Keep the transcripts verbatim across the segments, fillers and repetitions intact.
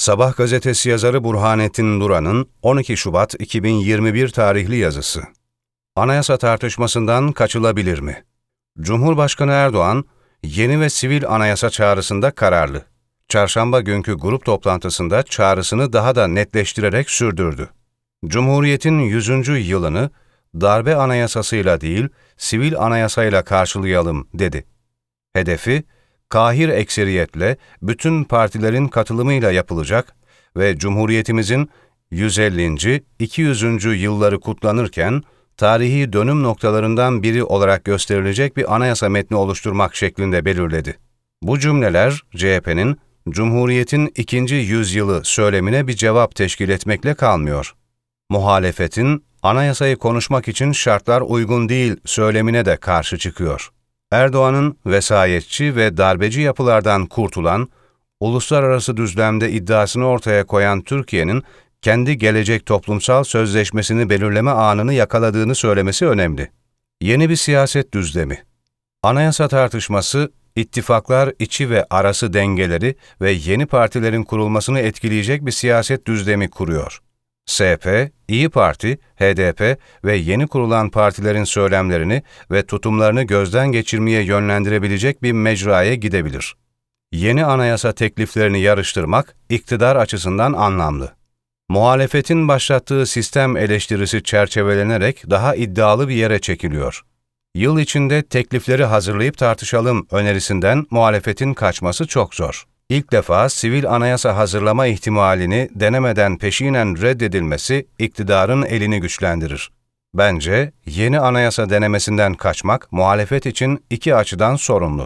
Sabah gazetesi yazarı Burhanettin Duran'ın on iki Şubat iki bin yirmi bir tarihli yazısı. Anayasa tartışmasından kaçılabilir mi? Cumhurbaşkanı Erdoğan, yeni ve sivil anayasa çağrısında kararlı. Çarşamba günkü grup toplantısında çağrısını daha da netleştirerek sürdürdü. Cumhuriyetin yüzüncü yılını darbe anayasasıyla değil, sivil anayasayla karşılayalım dedi. Hedefi, kahir ekseriyetle bütün partilerin katılımıyla yapılacak ve Cumhuriyetimizin yüz ellinci. iki yüzüncü yılları kutlanırken tarihi dönüm noktalarından biri olarak gösterilecek bir anayasa metni oluşturmak şeklinde belirledi. Bu cümleler C H P'nin Cumhuriyet'in ikinci yüzyılı söylemine bir cevap teşkil etmekle kalmıyor. Muhalefetin anayasayı konuşmak için şartlar uygun değil söylemine de karşı çıkıyor. Erdoğan'ın vesayetçi ve darbeci yapılardan kurtulan, uluslararası düzlemde iddiasını ortaya koyan Türkiye'nin kendi gelecek toplumsal sözleşmesini belirleme anını yakaladığını söylemesi önemli. Yeni bir siyaset düzlemi. Anayasa tartışması, ittifaklar içi ve arası dengeleri ve yeni partilerin kurulmasını etkileyecek bir siyaset düzlemi kuruyor. S H P, İYİ Parti, H D P ve yeni kurulan partilerin söylemlerini ve tutumlarını gözden geçirmeye yönlendirebilecek bir mecraya gidebilir. Yeni anayasa tekliflerini yarıştırmak, iktidar açısından anlamlı. Muhalefetin başlattığı sistem eleştirisi çerçevelenerek daha iddialı bir yere çekiliyor. Yıl içinde teklifleri hazırlayıp tartışalım önerisinden muhalefetin kaçması çok zor. İlk defa sivil anayasa hazırlama ihtimalini denemeden peşinen reddedilmesi iktidarın elini güçlendirir. Bence yeni anayasa denemesinden kaçmak muhalefet için iki açıdan sorunlu.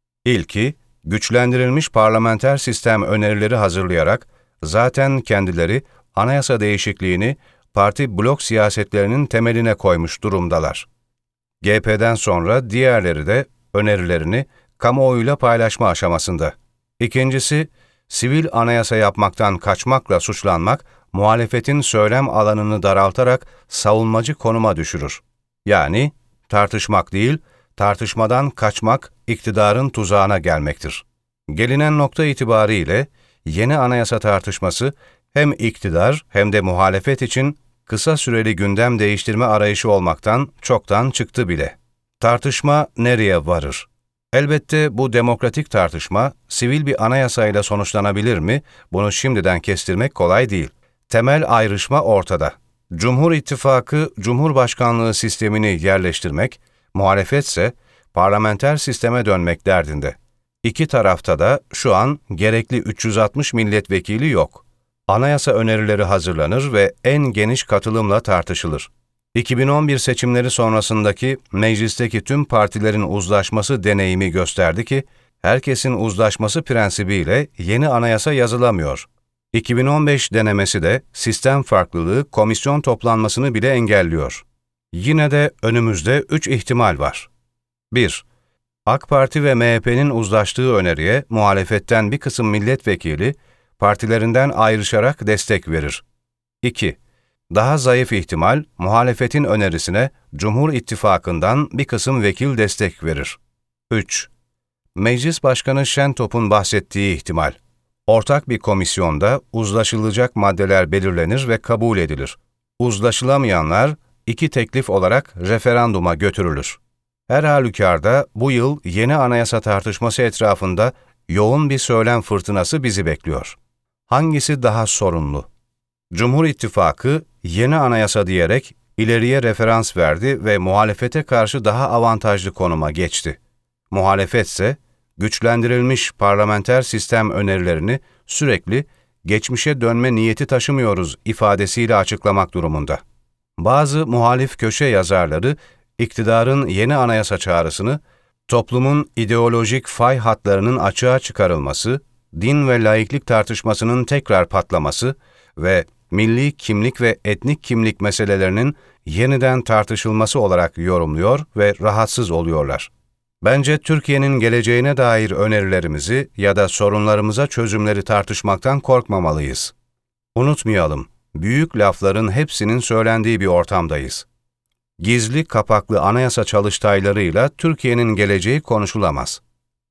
İlki, güçlendirilmiş parlamenter sistem önerileri hazırlayarak zaten kendileri anayasa değişikliğini parti blok siyasetlerinin temeline koymuş durumdalar. G H P'den sonra diğerleri de önerilerini kamuoyuyla paylaşma aşamasında. İkincisi, sivil anayasa yapmaktan kaçmakla suçlanmak, muhalefetin söylem alanını daraltarak savunmacı konuma düşürür. Yani tartışmak değil, tartışmadan kaçmak iktidarın tuzağına gelmektir. Gelinen nokta itibariyle yeni anayasa tartışması hem iktidar hem de muhalefet için kısa süreli gündem değiştirme arayışı olmaktan çoktan çıktı bile. Tartışma nereye varır? Elbette bu demokratik tartışma, sivil bir anayasayla sonuçlanabilir mi? Bunu şimdiden kestirmek kolay değil. Temel ayrışma ortada. Cumhur İttifakı, Cumhurbaşkanlığı sistemini yerleştirmek, muhalefetse parlamenter sisteme dönmek derdinde. İki tarafta da şu an gerekli üç yüz altmış milletvekili yok. Anayasa önerileri hazırlanır ve en geniş katılımla tartışılır. iki bin on bir seçimleri sonrasındaki meclisteki tüm partilerin uzlaşması deneyimi gösterdi ki, herkesin uzlaşması prensibiyle yeni anayasa yazılamıyor. iki bin on beş denemesi de sistem farklılığı komisyon toplanmasını bile engelliyor. Yine de önümüzde üç ihtimal var. bir. AK Parti ve M H P'nin uzlaştığı öneriye muhalefetten bir kısım milletvekili, partilerinden ayrışarak destek verir. iki. Daha zayıf ihtimal, muhalefetin önerisine Cumhur İttifakı'ndan bir kısım vekil destek verir. üç. Meclis Başkanı Şentop'un bahsettiği ihtimal. Ortak bir komisyonda uzlaşılacak maddeler belirlenir ve kabul edilir. Uzlaşılamayanlar iki teklif olarak referanduma götürülür. Her halükarda bu yıl yeni anayasa tartışması etrafında yoğun bir söylem fırtınası bizi bekliyor. Hangisi daha sorunlu? Cumhur İttifakı yeni anayasa diyerek ileriye referans verdi ve muhalefete karşı daha avantajlı konuma geçti. Muhalefetse güçlendirilmiş parlamenter sistem önerilerini sürekli geçmişe dönme niyeti taşımıyoruz ifadesiyle açıklamak durumunda. Bazı muhalif köşe yazarları iktidarın yeni anayasa çağrısını toplumun ideolojik fay hatlarının açığa çıkarılması, din ve laiklik tartışmasının tekrar patlaması ve milli kimlik ve etnik kimlik meselelerinin yeniden tartışılması olarak yorumluyor ve rahatsız oluyorlar. Bence Türkiye'nin geleceğine dair önerilerimizi ya da sorunlarımıza çözümleri tartışmaktan korkmamalıyız. Unutmayalım, büyük lafların hepsinin söylendiği bir ortamdayız. Gizli kapaklı anayasa çalıştaylarıyla Türkiye'nin geleceği konuşulamaz.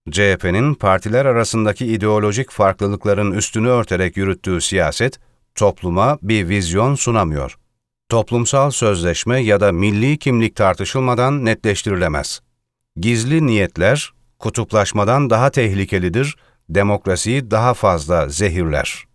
C H P'nin partiler arasındaki ideolojik farklılıkların üstünü örterek yürüttüğü siyaset, topluma bir vizyon sunamıyor. Toplumsal sözleşme ya da milli kimlik tartışılmadan netleştirilemez. Gizli niyetler, kutuplaşmadan daha tehlikelidir, demokrasiyi daha fazla zehirler.